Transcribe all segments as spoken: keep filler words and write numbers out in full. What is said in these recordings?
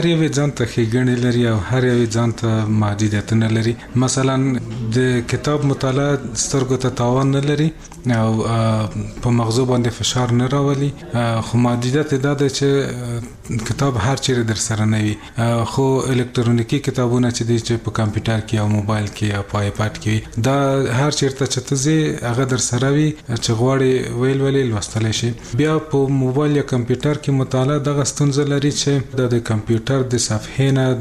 هر یو ځان ته ښېګڼې لري او هر یو ځان ته محدودیتونه لري. مثلا د کتاب مطالعه سترګو ته تاوان نه لري او په مغزو باندې فشار نه راولي، خو محدودیت دا ده چې کتاب هر چیرې در سره نه وي. خو الکترونیکی کتابونه چې دي چې په کمپیوټر کې او موبایل کې یا په آیپاد کې دا هر چیرته چې ته ځې هغه در سره وي چې غواړې ویل ولې لوستلی شي. بیا په موبایل یا کمپیوټر کې مطالعه دغه ستونزه لري چې د کمپیوټر د صفحې نه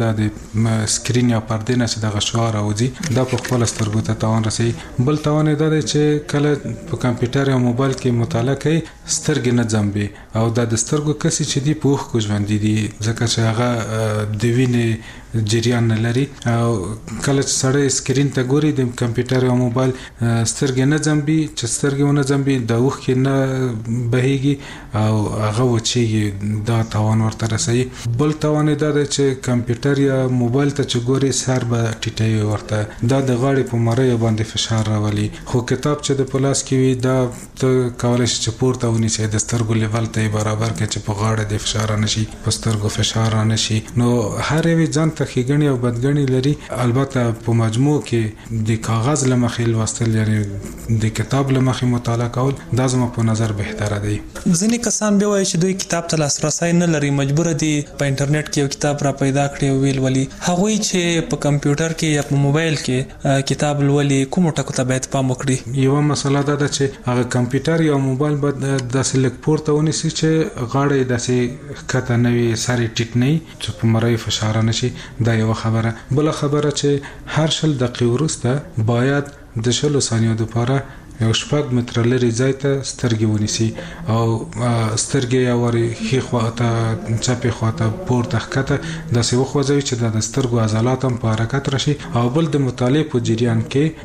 د سکرین یا پردې نه چې دغه شعاع راوځي دا په خپله سترګو ته تاوان رسوي. بل تاوان یې دا دی چې کله په کمپیوټر یا موبایل کې مطالعه کوي سترګې نه ځمبي او دا د سترګو کسي چې دي په اوښکو ژوندي دي ځکه چې هغه د وینې جریان نه لري او کله چې سړی سکرین ته ګوري د کمپیوټر یا موبایل سترګې نه ځمبي، چې سترګې ونه ځمبي د اوښکې نه بهیږي او هغه وچیږي، دا تاوان ورته رسوي. بل تاوان دا دی چې کمپیوټر یا موبایل ته چې ګوري سر به ټیټوي ورته، دا د غاړې په مریو باندې فشار راولي. خو کتاب چې د په لاس کې وي دا ته کولی شي چې پورته ونیسي د سترګو لیول ته یې برابر کړي چې په غاړه د فشار رانشي، په سترګو فشار رانشي. نو هر یو ځان ته ښېګڼې او بدګڼې لري. البته په مجموع کې د کاغذ له مخې لوستل یعنې د کتاب له مخې مطالعه کول دا زما په نظر بهتره دی. ځینې کسان بیا وایي چې دوی کتاب ته لاسرسی نه لري، مجبوره دي په انټرنیټ کې یو کتاب را پیدا کړي او ویل ولي. هغوی چې په کمپیوټر کې یا په موبایل کې کتاب لولي کومو ټکو ته باید پام وکړي؟ یوه مسله دا ده چې هغه کمپیوټر یا موبایل باید داسې لږ پورته ونیسي چې غاړه یې داسې ښکته نه وي، سر یې ټیټ نه وي چې په مریو فشار نه شي. دا یوه خبره. بله خبره چې هر شل دقیقې وروسته باید د شلو ثانیو دپاره یو شپږ متره لرې ځای ته سترګې ونیسي او سترګې یا ورې ښي خواته چپې خواته پورته ښکته داسې وخوځوي چې دا د سترګو عضلات هم په حرکت راشي. او بل د مطالعې په جریان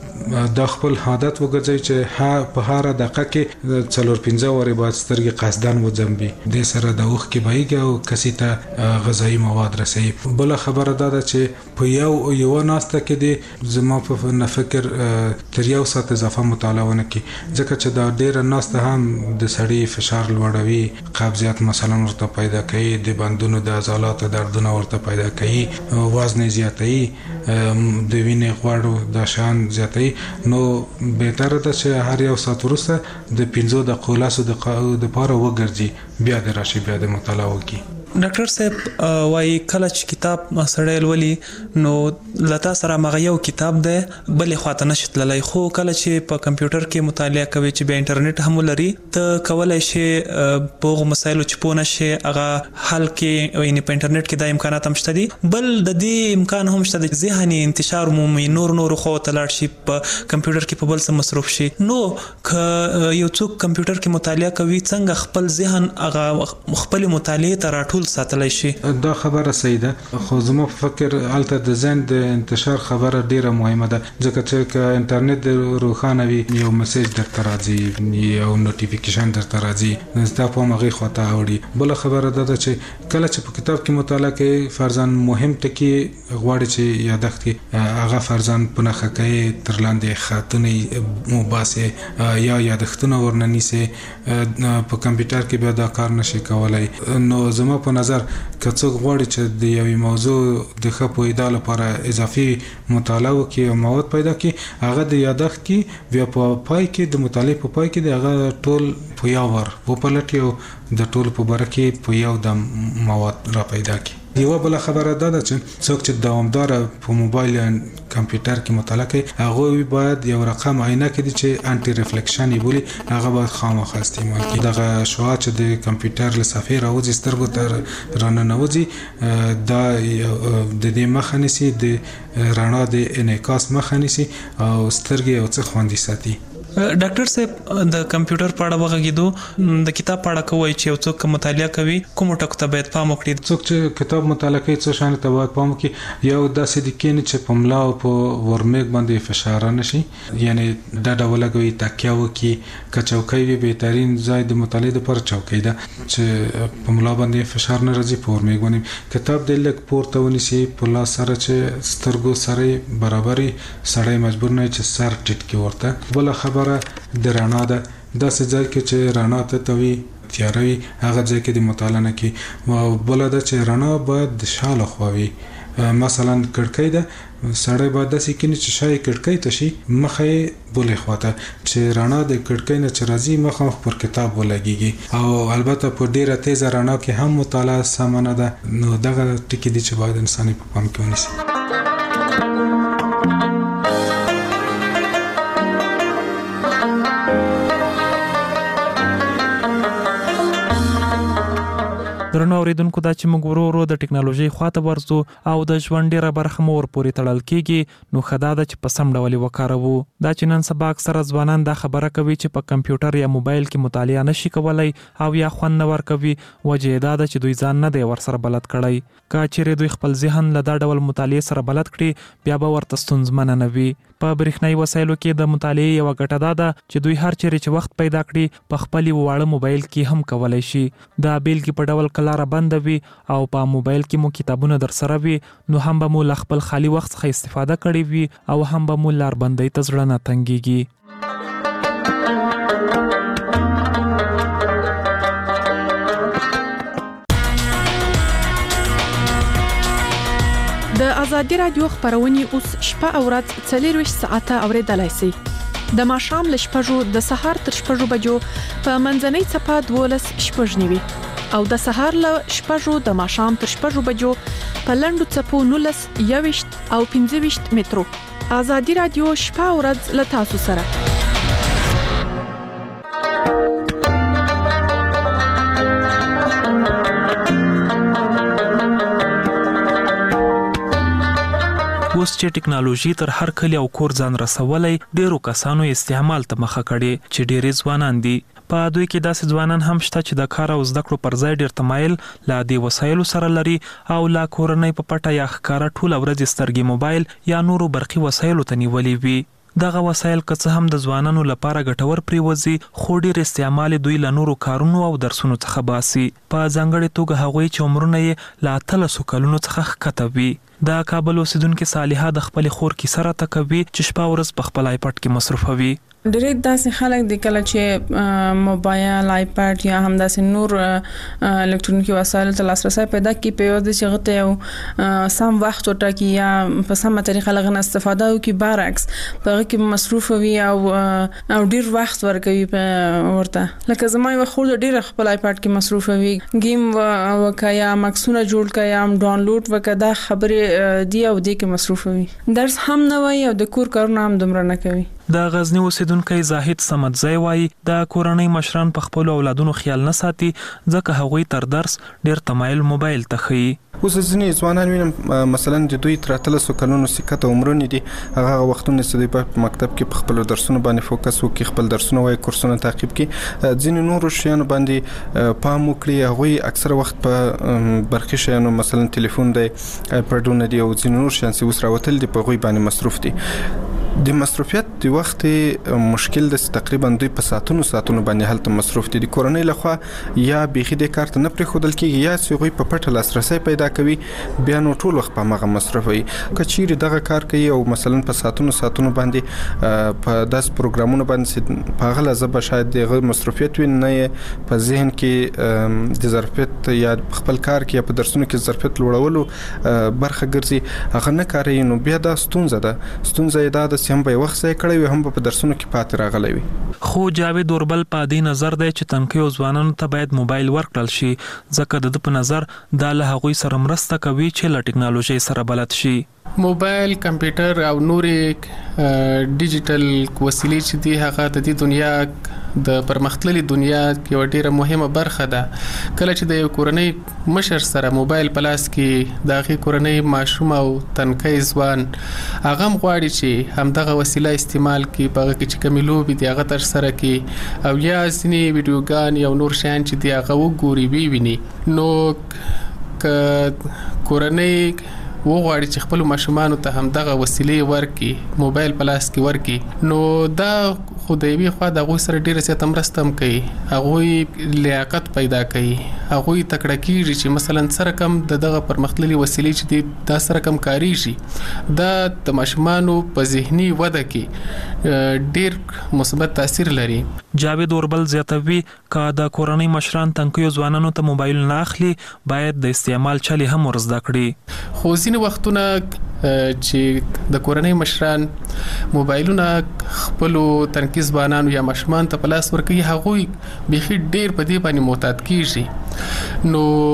کې دا خپل عادت وګرځوي چې په هره دقیقه کې څلور پنځه وارې باید سترګې قصدن وځمبي، دې سره د اوښکې بهیږي او کسي ته غذایي مواد رسوي. بله خبره دا ده چې په یو یوه ناسته کې د زما په نه فکر تر یو ساعت اضافه مطالعه کی ځکه چې دا ډیره ناسته هم د سړي فشار لوړوي، قبضیت مثلا ورته پیدا کوي، د بندونو د عضلاتو دردونه ورته پیدا کوي، وزن زیاتوي، د وینې غوړ د شان زیاتوي. نو بهتره ده چې هر یو ساعت وروسته د پنځو دقیقو لسو دقیقو دپاره وګرځي بیا د راشي بیا د مطالعه وکړي. ډاکټر صاحب وایي کله چې کتاب سړی لولي نو له تا سره هماغه یو کتاب دی بلې خواته نشي تللی، خو کله چې په کمپیوټر کې مطالعه کوي چې بیا انټرنیټ هم ولري ته کولی شي په هغو مسایلو چې پوه نه شي هغه حل کې، یعنې په انټرنیټ کې دا امکانات هم شته دي. بل د دې امکان هم شته دی ذهني انتشار مومي، نور نورو خواو ته لاړ شي، په کمپیوټر کې په بل څه مصروف شي. نو که یو څوک کمپیوټر کې مطالعه کوي څنګه خپل ذهن هغه خپلې مطالعې ته راټول ساتلی شي؟ دا خبره صحیح ده، خو زما په فکر هلته د ذهن د انتشار خبره ډیره مهمه ده ځکه چې که انټرنیټ روښانه وي یو میسج درته راځي، یو نوټیفیکیشن درته راځي، ستا پام هغې خواته اوړي. بله خبره دا ده چې کله چې په کتاب کې مطالعه کوي فرضاً مهم ټکي غواړي چې یادښت کړي هغه فرضاً په نښه کوي، تر لاندې خطونه وباسي یا یادښتونه ورنه نیسي. په کمپیوټر کې بیا دا کار نشي کولی. نو زما په نظر که څوک غواړي چې د یوې موضوع د ښه پوهېدا لپاره اضافي مطالعه وکړي او مواد پیدا کړي هغه د یادښت کې بیا په پای کې د مطالعې په پای کې د هغه ټول په یو وار وپلټي او د ټولو په باره کې په یو دم مواد را پیدا کړي. یوه بله خبره دا ده چې څوک چې دوامداره په موبایل یا کمپیوټر کې مطالعه کوي هغوی باید یو رقم عینه کړي چې انټي ریفلیکشن یې بولي، هغه باید خامخا استعمال کړي. دغه شعاع چې د کمپیوټر له صفحې راوځي سترګو ته راننوځي دا د دې مخه نیسي، د رڼا د انعکاس مخه نیسي او سترګې یو څه خوندي ساتي. ډاکټر صاحب د کمپیوټر په اړه وغږېدو، د کتاب په اړه کوی چې یو څوک مطالعه کوي کومو ټکو ته باید پام وکړي؟ څوک چې کتاب مطالعه کوي څو شیانو ته باید پام وکړي. یو داسې د کینې چې په ملا او په ورمیږ باندې فشار نه شي، یعنې ډډه ولګوي، تکیه وکړي. که چوکۍ وي بهترین ځای د مطالعې دپاره چوکۍ ده چې په ملا باندې فشار نه راځي، په ورمیږ باندې. کتاب دې لږ پورته ونیسي په لاس سره چې سترګو سره برابري، سړی مجبور نه وي چې سر ټیټ کړي ورته. بله خبره د رڼا ده، داسې ځای کې چې رڼا ته ته وي تیاروي هغه ځای کې د مطالعه نه کوي. او بل دا چې رڼا باید د شاله خووي، مثلا کړکۍ ده سړی باید داسې کینی چې شای کړکۍ ته شي مخه بولې خواته چې رڼا د کړکۍ نه چې راځي مخه پر کتاب ولګيږي. او البته په ډیره تیز رڼا کې هم مطالعه سمانه ده. نو دغه ټکی دي چې باید انسان په پام کې ونیسي. درنو اوریدونکو دا چې موږ ورو ورو د ټکنالوژي خواته ورځو او د ژوند ډیره برخه مو ورپورې تړل کیږي، نو خدا دا چې په سم ډول وکاروو. دا چې نن سبا اکثره ځوانان دا خبره کوي چې په کمپیوټر یا موبایل کې مطالعه نشي کولای او یا خوند نه ورکوي، وجه دا ده چې دوی ځان نه دی ورسره بلد کړی. که چیرې دوی خپل ذهن له دا ډول مطالعه سره بلد کړي بیا به ورته ستونزمنه نه وي. په برېښنایي وسایلو کې د مطالعې یوه ګټه دا ده چې دوی هر چیرې چې وخت پیدا کړي په خپل واړه موبایل کې هم کولی شي. دا بیلګې په ډول که لاره بنده وي او په موبایل کې مو کتابونه در سره وي نو هم به مو له خپل خالي وخت څخه استفاده کړې وي او هم به مو لار بندۍ ته زړه نه تنګېږي. د ازادي رادیو خبرونه اوس شپه او ورځ څلور ساعته اوریدلای شئ. د ماښام له شپږو د سهار تر شپږو بجو په منځنۍ څپه دولس شپږ نیوي او د سهار له شپږو د ماښام تر شپږو بجو په لنډو څپو نولس یويشت او پنځه ویشت مترو. ازادي رادیو شپه او ورځ له تاسو سره. اوس چې ټکنالوژي تر هر کلی او کور ځان رسولای، ډیرو کسانو استعمال ته مخه کړي چې ډیری ځوانان دي. په دوی کې داسې ځوانان هم شته چې د کار او زده کړو پر ځای ډیر تمایل لا دې وسایلو سره لري او لا کورنۍ په پټه یا ښکارا ټول ورځ سترګې موبایل یا نورو برقي وسایلو ته نیولې وي. دغه وسایل که څه هم د ځوانانو لپاره ګټور پریوزي، خو ډیر استعمال دوی له نورو کارونو او درسونو څخه باسي. په ځانګړې توګه هغوی چې عمرونه یې له اتلسو کلونو څخه ښکته وي. د کابل اوسیدونکو صالحه د خپل خور کې سره تکوي چې شپه ورځ په خپل آیپډ کې مصروفوي. ډېر داسې خلک د کله چې موبایل آیپډ یا هم داسې نور الکترونیکي وسایل ته لاسرسي پیدا کړي په یوه د شغته یو سم وخت وټاکي یا په سمه طریقه لغنه استفاده وکړي، برعکس په هغه کې مصروف وي او او ډېر وخت ورکوي ورته. لکه زما یو خور ډېر خپل آیپډ کې مصروف وي، گیم وکیا مکسونه جوړ کیا هم ډاونلوډ وکړه خبره دی او دې کې مصروف وي. درس هم نه وای او د کور کارونه هم دومره نه کوي. د غزنی اوسیدونکو زاهد صمدزی وایي د کورنۍ مشران په خپل اولادونو خیال نه ساتي ځکه هغوی تر درس ډیر تمایل موبایل ته ښیي. اوس ځینې ځوانان وینم مثلا د دوی تر اتلسو کلونو سکته عمرونه دي، هغه وختونه چې دوی په مکتب کې په خپل درسونو باندې فوکس وکړي، خپل درسونه وای کورسونه تعقیب کړي، ځینې نورو شیانو باندې پام وکړي. هغوی اکثره وخت په برقي شیانو مثلا ټلیفون دی، آیپډونه دي او ځینې نور شیان چې اوس راوتل دي په هغوی باندې مصروف دي. د مصروفیت د وخت مشکل د تقریبا دوی په ساعتونو ساعتونو باندې هلته مصروف دي. د کورنۍ لخوا یا بيخي د کار ته نه پرېښودل کېږي یا چې هغوی په پټه لاسرسي پیدا کوي بیا نو ټول وخت په هغه مصروف وي. که چیرې دغه کار کوي او مثلا په ساعتونو ساعتونو باندې په داس پروګرامونو باندې په هغه لحظه شاید دغه مصروفیت وي نه په ذهن کې د ظرفیت یا خپل کار کې په درسونو کې ظرفیت لوړولو برخه ګرځي، هغه نه کوي، نو بیا دا ستونزه ده. ستونزه دا ده هم به وخت ځای کړی وي هم په درسونو کې پاتې راغلی وي. خو جاوید اوربل په دې نظر دی چې تنکیو ځوانانو ته باید موبایل ورکړل شي ځکه د په نظر دا له هغوی سره مرسته کوي چې له ټکنالوژي سره بلد شي. موبایل، کمپیوټر او نورې ډیجیټل وسیلې چې دي هغه د دې دنیا د پرمختللي دنیا یو ډیره مهمه برخه ده. کله چې د یو کورنۍ مشر سره موبایل په لاس کې د هغې کورنۍ ماشوم او تنکی ځوان هغه هم غواړي چې همدغه وسیله استعمال کړي، په هغه کې چې کومې لوبې دي هغه ترسره کړي او یا ځینې ویډیوګان یا نور شیان چې دي هغه وګوري وویني. نو که کورنۍ وغواړي چې خپل ماشومانو ته هم دغه وسیلې ورکړي، موبایل په لاس کې ورکړي، نو دا خو د یوې خوا د هغوی سره ډېره زیاته مرسته هم کوي، هغوی لیاقت پیدا کوي، هغوی تکړه کېږي چې مثلا سره کم د دغه پرمختللي وسیلې چې دي دا سره کم کاریږي، دا د ماشومانو په ذهني وده کې ډېر مثبت تاثیر لري. جاوید اوربل زیاتوي که د کورنۍ مشران تنکیو ځوانانو ته موبایل نه اخلي باید د استعمال چلې هم ور زده کړي. خو ځینې وختونه چې د کورنۍ مشران موبایلونه خپلو تنکي ځوانانو یا ماشومان ته په لاس ورکوي، هغوی بیخي ډېر په دې باندې معتاد کېږي.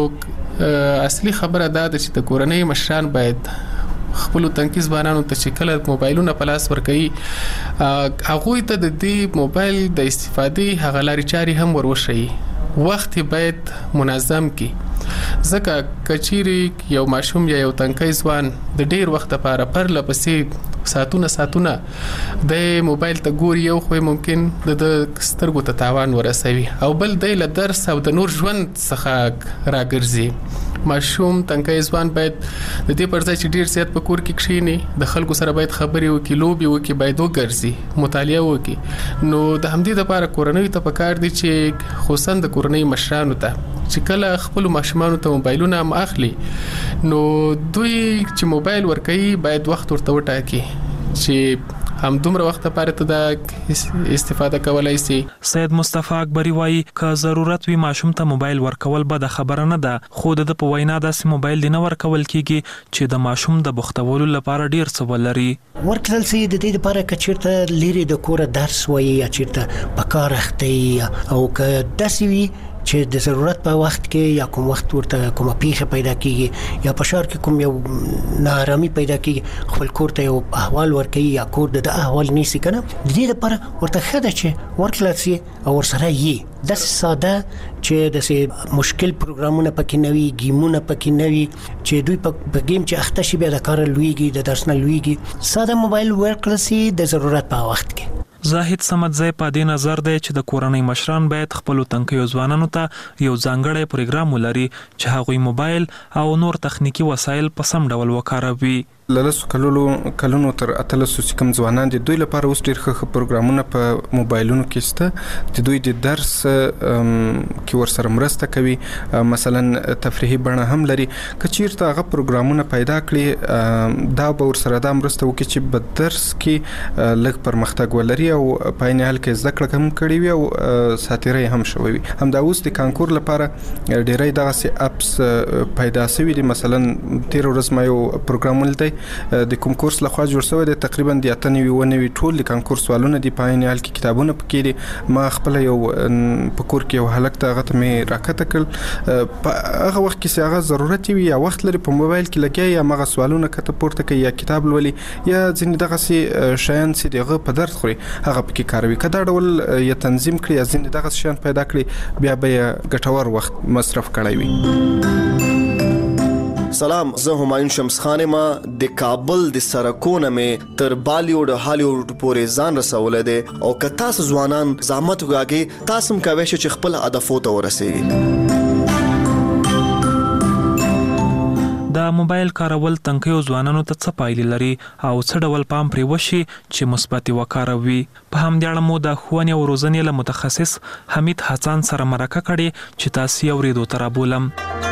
نو اصلي خبره دا ده چې د کورنۍ مشران باید خپل تنکي ځوانانو ته چې کله موبایلونه په لاس ورکوي هغوی ته د دې موبایل د استفادې هغه لارې چارې هم وروښيي. وخت باید منظم کی، ځکه کچيري یو ماشوم یا یو تنکي ځوان د ډیر وخت لپاره پر لپسې ساتونه ساتونه د موبایل ته ګوري، یو خو ممکن د سترګو ته تاوان ورسوي او بل د له درس او د نور ژوند څخه راګرځي. ماشوم تنکي ځوان باید د دې پر ځای چې ډیر زیات په کور کې کښیني د خلکو سره باید خبرې وکړي، لوبي وکړي، باید وګرځي، مطالعه وکړي. نو د همدې لپاره کورنۍ ته پکار دي چې خصوصا د کورنۍ مشرانو ته چې کله خپل ماشومانو ته موبایلونه هم اخلي نو دوی چې موبایل ورکوي باید وخت ورته وټاکي چې هم دومره وخت لپاره ته د استفاده کولای شي. سید مصطفی اکبری وایي که ضرورت وي ماشوم ته موبایل ورکول به د خبره نه ده، خو د په وینا داسې موبایل دی نه ورکول کیږي چې د ماشوم د بوختولو لپاره ډیر څه ولري. ورکړل سي د دې لپاره چې چیرته لري د کور درس وایي یا چیرته په کار اخته او که داسې وي چې د ضرورت په وخت کې یا کوم وخت ورته کومه پیښه پیدا کیږي یا په شهر کې کوم یو ناارامي پیدا کیږي خپل کور ته یو احوال ورکوي یا کور د احوال نیسي کنه، د دې لپاره ورته خده چې ورکړل سي او ورسره یې د ساده چې د مشکل پروګرامونه پکې نوي، گیمونه پکې نوي چې دوی په گیم چې اخته شي بیا د کار لویږي د درس نه لویږي، ساده موبایل ورکړل سي د ضرورت په وخت کې. زاهد سمدزی په دې نظر دی چې د کورنۍ مشران باید خپل تنکیو ځوانانو ته یو ځانګړی پروګرام ولري چې هغوی موبایل او نور تخنیکی وسایل په سم ډول وکاروي. لاسو کلونو کلونو تر اتلسو چې کوم ځوانان دي دوی لپاره اوس ډېر ښه پروګرامونه په موبایلونو کې شته چې دوی د درس کې ورسره مرسته کوي، مثلا تفریحي بڼه هم لري. که چیرته هغه پروګرامونه پیدا کړي دا به ورسره دا مرسته وکړي چې په درس کې لږ پرمختګ ولري او په عین حال کې زده کړه هم کړي وي او ساتیري هم شوي وي. همدا اوس د کانکور لپاره ډېرې دغه اپس پیدا شوي دي. مثلا تیر ورځ ما یو پروګرام ولید د کوم کورس لخوا جوړ شوی دی، تقریبا د اتنوي ونوي ټول د کانکور سوالونه دی په عین حال کې کتابونه پکې دي. ما خپل یو په کور کې یو هلک ته هغه ته مې راکته کړل په هغه وخت کې چې هغه ضرورت وي یا وخت لري په موبایل کې لګیا یا هغه سوالونه کته پورته کوي یا کتاب لولي یا ځینې دغه سي شیان چې دغه په درد خوري هغه پکې کاروي. کدا ډول یا تنظیم کړی یا ځینې دغه شیان پیدا کړی بیا به ګټور وخت مصرف کړی وي. سلام، زه همایون شمس خان ما د کابل د سرکونه مې تر بالیوډ هالیوډ پورې ځان رسولې ده او که تاسو ځوانان زحمت وکړئ تاسو هم کوئ چې خپل هدفو ته ورسیږئ. د موبایل کارول تنکیو ځوانانو ته څه پایلې لري او څه ډول پام پرې وشي چې مثبت وکاروي. په همدې اړه مو د ښوونې او روزنې له متخصص حمید حسن سره مرکه کړې چې تاسو یې اورېدو ته رابولم.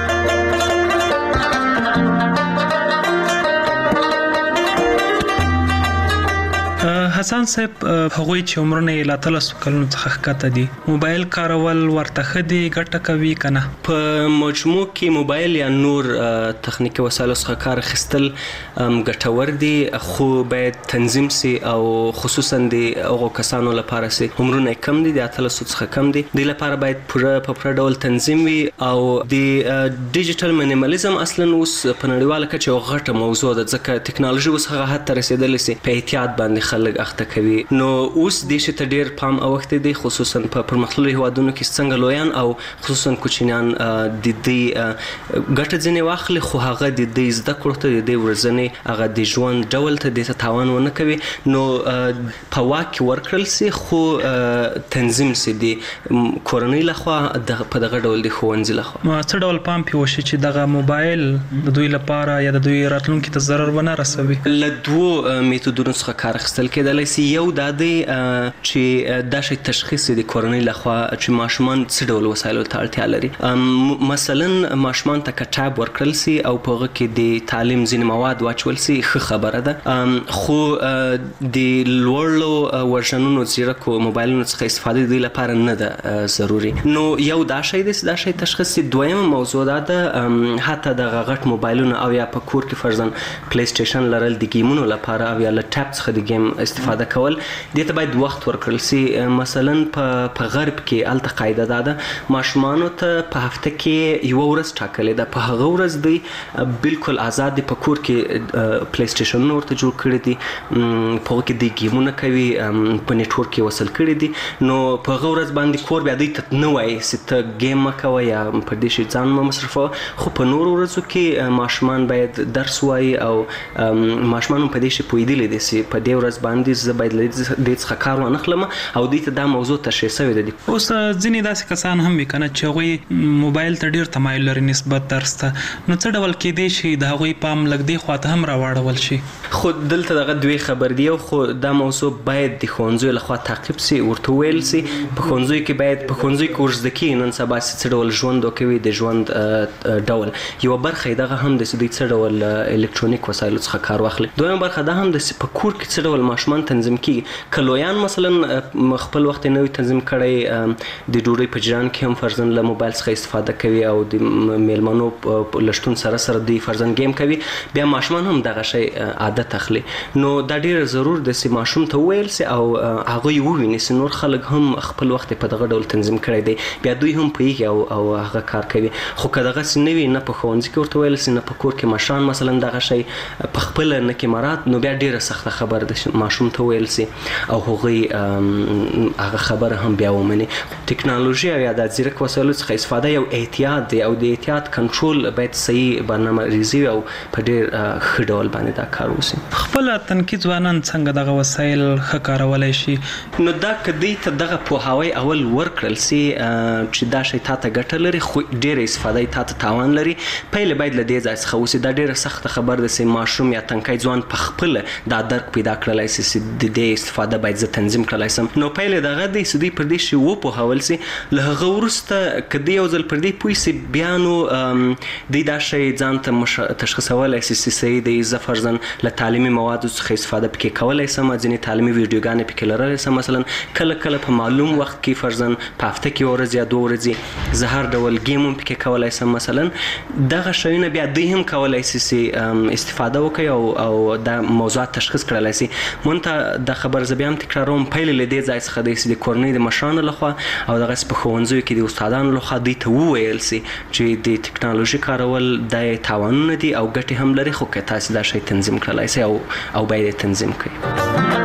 حسن صاحب هغوی چې عمرونه یې لا تلسو کلونو څخه ښکته دي موبایل کارول ورته ښه دي ګټه کوي که نه؟ په مجموع کې موبایل یا نور تخنیکي وسایلو څخه کار اخیستل ګټور دي، خو باید تنظیم سي او خصوصا د هغو کسانو لپاره سي عمرونه کم دي د اتلسو څخه کم دي، دوی لپاره باید پوره په پوره ډول تنظیم وي او د ډیجیټل مینیمالیزم اصلا اوس په نړیواله کچه یو غټه موضوع ده ځکه ټکنالوژي اوس هغه حد ته رسېدلې سي په احتیاط باندې خلک اخته کوي. نو اوس دې شي ته ډیر پام اوخته دي خصوصا په پرمختللو هیوادونو کې څنګه لویان او خصوصا کوچنیان د دې ګټه ځنې واخلي خو هغه د دې زده کړو ته د دې ورځنې هغه د ژوند ډول ته د تاوان ونه کوي. نو په واکه ورکړل سي خو تنظیم سي دي کورنۍ لخوا په دغه ډول د ښوونځي لخوا. نو څه ډول پام پې وشي چې دغه موبایل د دوی لپاره یا د دوی راتلونکي ته ضرر ونه رسوي؟ له دوو میتودونو څخه کار اخیستل کېدلی کولای شي یو د دې چې دا شی تشخیص د کورنۍ لخوا چې ماشومان څه ډول وسایلو ته اړتیا لري. مثلا ماشومان ته کتاب ورکړل سي او په هغه کې د تعلیم ځینې مواد واچول سي ښه خبره ده، خو د لوړو ورژنونو زیرکو موبایلونو څخه استفاده د لپاره نه ده ضروري. نو یو دا شی دی دا شی تشخیص. دویمه موضوع دا ده حتی د غټ موبایلونو او یا په کور کې فرضاً پلی سټیشن لرل د گیمونو لپاره او یا له ټاب څخه د گیم استفاده کول، دې ته باید وخت ورکړل سي. مثلا په غرب کې الته قاعده ده ده ماشومانو ته په هفته کې یو ورځ ټاکلې ده، په هغه ورځ دی بالکل آزاد دي، په کور کې پلی سټیشن ورته جوړ کړی دي، په هغه کې د گیمونه کوي، په نیټورک کې وصل کړی دي. نو په هغه ورځ باندې کور بیا دوی ته نه وایي چې ته گیم مه کوه یا په دې شي ځان مه مصرفوه، خو په نورو ورځو کې ماشومان باید درس وایي او ماشومان په دې شي پوهېدلی دي چې په دې ورځ باندې زه باید له دې څخه کار وانخلم او دوی ته دا موضوع تشریح شوې ده. اوس ځینې داسې کسان هم وي که نه چې هغوی موبایل ته ډېر تمایل لري نسبت درس ته، نو څه ډول کېدی شي د هغوی پام لږ دې خوا ته هم راواړول شي؟ خو دلته دغه دوی خبر دی، خو دا موضوع باید د ښوونځیو لخوا تعقیب سي، ورته وویل سي په ښوونځیو کې باید په ښوونځیو کې ورزده کېږي نن سبا چې څه ډول ژوند وکوي، د ژوند ډول یوه برخه یې دغه هم ده چې دوی څه ډول الکترونیک وسایلو څخه کار واخلي. دویمه برخه دا هم ده چې په کور کې څه ډول ماشومان تنظیم کېږي. که لویان مثلا خپل وخت یې نه وي تنظیم کړی، د ډوډۍ په جریان کې هم فرضاً له موبایل څخه استفاده کوي او د میلمنو له شتون سره سره دوی فرضاً گیم کوي، بیا ماشومان هم دغه شی عادت اخلي. نو دا ډېر ضرور ده چې ماشوم ته وویل سي او هغوی وویني چې نور خلک هم خپل وخت په دغه ډول تنظیم کړی دی، بیا دوی هم پوهېږي او او هغه کار کوي. خو که دغسې نه وي، نه په ښوونځي کې ورته ویل سي، نه په کور کې مشران مثلا دغه شی په خپله نه کې مراد، نو بیا ډېره سخته خبره ده چې ماشوم ته وویل سي او هغوی هغه خبره هم بیا ومني. ټکنالوژي او یا د ځیرک وسایلو څخه استفاده یو احتیاط دی او د احتیاط کنټرول باید صحیح برنامه ریزي او په ډېر ښه ډول باندې دا کار وسي. خپله تنکي ځوانان څنګه دغه وسایل ښه کارولی شي؟ نو دا که دوی ته دغه پوهاوی اول ورکړل سي چې دا شی تا ته ګټه لري خو ډېره استفاده یې تا ته تاوان لري، پیل باید له دې ځای څخه وسي. دا ډېره سخته خبره ده چې ماشوم یا تنکی ځوان په خپله دا درک پیدا کړلی سي چې د دې استفاده باید زه تنظیم کړلی سم. نو پیل یې دغه دی چې دوی پر دې شي وپوهول سي، له هغه وروسته که دوی یو ځل پر دې پوه سي، بیا نو دوی دا شی ځان ته تشخیصولی سي چې صحیح دی، زه فرضاً له تعلیمي موادو څخه استفاده پکې کولی سم، ځینې تعلیمي ویډیوګانې پکې لرلی سم، مثلا کله کله په معلوم وخت کې فرضاً په هفته کې یو ورځ یا دوه ورځې زه هر ډول گیم هم پکې کولی سم. مثلا دغه شیونه بیا دوی هم کولی سي چې استفاده وکړي او او دا موضوعات تشخیص کړلی سي. مونته دا خبر زه بیا هم تکراروم، پیل له دې ځای څخه دی چې د کورنۍ د مشرانو لخوا او دغسې په ښوونځیو کې د استادانو لخوا دوی ته وویل سي چې د ټکنالوژي کارول دا یې تاوانونه دي او ګټې هم لري، خو که تاسې دا شی تنظیم کړلی سي او او باید یې تنظیم کړئ.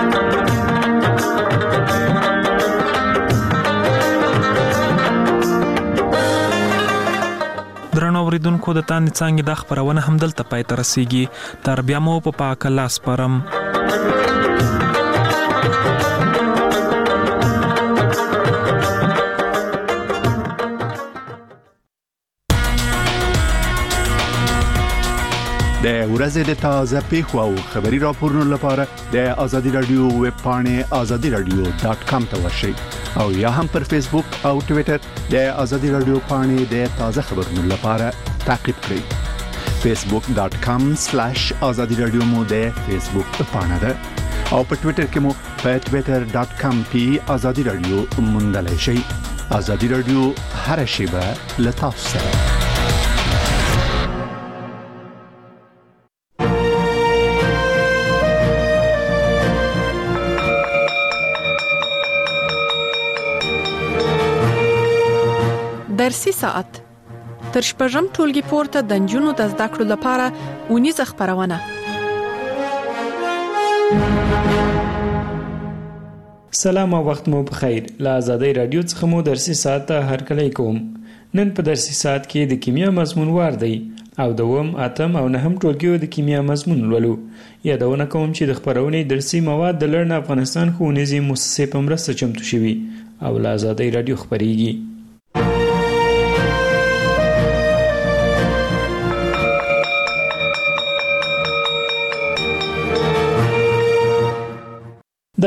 درنو اوریدونکو، د تاندې څانګې دا خپرونه همدلته پای ته رسیږي. تر بیا مو په پاک الله سپارم. د ورځې د تازه پیښو او خبري راپورونو لپاره د آزادي رادیو ویب پاڼې آزادي رادیو ډاټ کام ته ورشئ او یا هم پر فیسبوک او ټوئیټر د آزادي رادیو پاڼې د تازه خبرونو لپاره تعقیب کړئ. فیسبوک ډاټ کام سلیش آزادي رادیو مو د فیسبوک پاڼه ده او په ټوئیټر کې مو په ټوئیټر ډاټ کام کې آزادي رادیو موندلای شئ. آزادي رادیو هر شیبه له تاسو سره. درسي ساعت تر شپږم ټولګي پورته د نجونو د زده کړو لپاره ونیزه خبرونه. سلام او وخت مو بخیر. له آزادۍ رادیو څخه مو درسي ساعت ته هرکلی کوم. نن په درسي ساعت کې د کیمیا مضمون وار دی او دوم اتم او نهم ټولګیو د کیمیا مضمون ولولو. یادونه کوم چې د خبرونې درسي مواد د لرن افغانستان ښوونیزې مؤسسې په مرسته چمتو شوي او له آزادۍ رادیو خبرېږي.